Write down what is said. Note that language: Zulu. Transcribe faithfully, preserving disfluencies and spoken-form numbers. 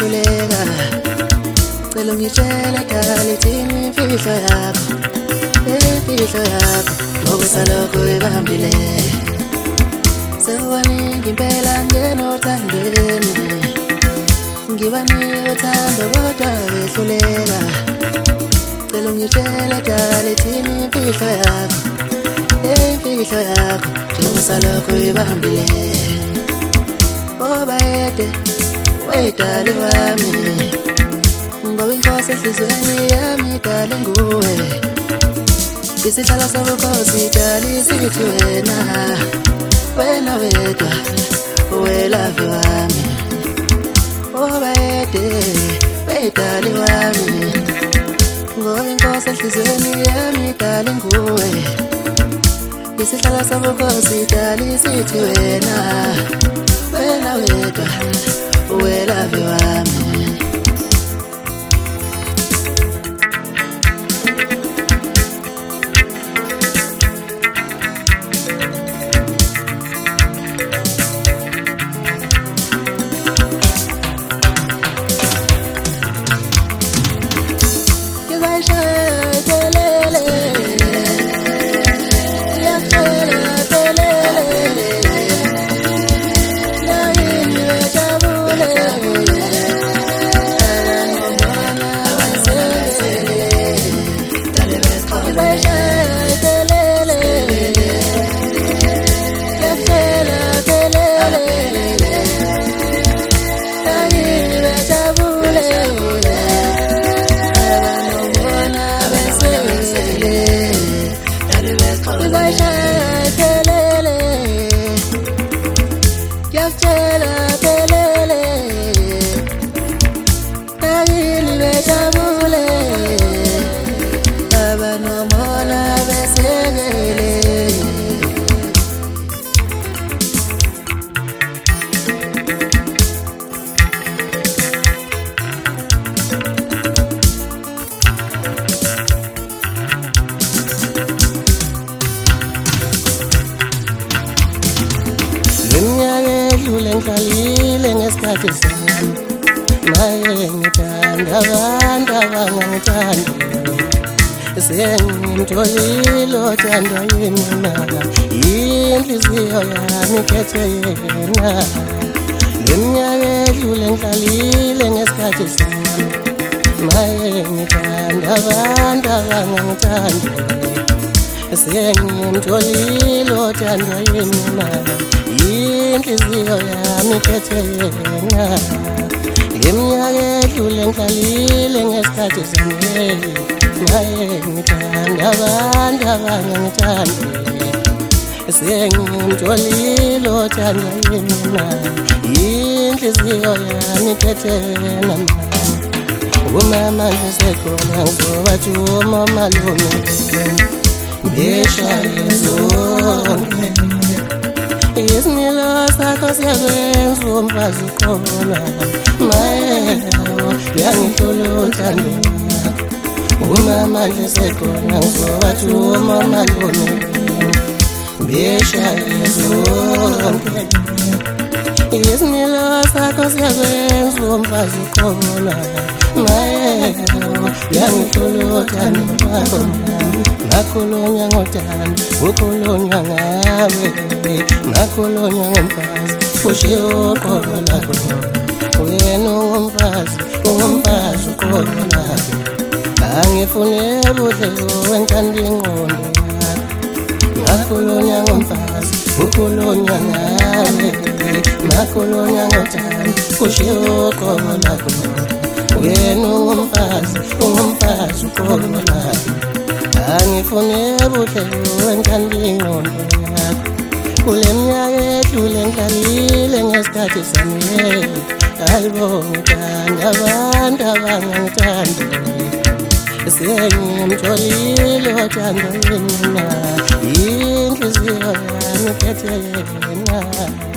wehluleka cela ungitshele dali thini imfihlo yakho imfihlo yakho ngokusalokho ibambile sewaningi impela ngenothandweni ngibanike uthando kodwa wehluleka cela ungitshele dali thini imfihlo yakho imfihlo yakho ngokusalokho ibambile oba yede wedali wami ngoba inkosi ehlizweni yami dali nguwe isihlala sobukhosi dali sithi wena wena wedwa welavi wami oba yede wedali wami ngoba inkosi ehlizweni yami dali nguwe isihlala sobukhosi dali sithi wena wena wedwa welavi wami Ngidlalile ngesikhathi sami naye ngithanda abantu abangangithandi sengimtholile othandwa yimina inhliziyo yami ikhethe yena leminyaka edlule ngidlalile ngesikhathi sami naye ngithanda abantu abangangithandi sengimtholile othandwa yimina inhliziyo yami ikhethe yena ngeminyaka edlule ngidlalile ngesikhathi sami naye ngithanda abantu abangangithandi sengimtholile othandwa yena inhliziyo yami ikhethe yena umama nje sekhona ngizobathi umalume beshaye zonke isimilo sakho siyakwenza umfazi ukhona mayelo yangihlula uthando umama nje sekhona ngizobathi umalume beshaye zonke isimilo sakho siyakwenza umfazi ukhona mayelo yangihlula uthando nakhulunywa ngothando ukhulunywa ngawe nakhulunywa ngomfazi ushiwo uqobo lakho wena ungumfazi ungumfazi uqobo lakho angifune buhle wenkandi ingqondo nakhulunywa ngomfazi ukhulunywa ngawe nakhulunywa ngothando ushiwo uqobo lakho wena ungumfazi ungumfazi uqobo lakho angifune buhle wenkandi ingqondo yakho kule minyaka edlule ngidlalile ngesikhathi sami hayibo ngithanda abantu abangangithandi sengimtholile othandwa yena inhliziyo yami ikhethe yena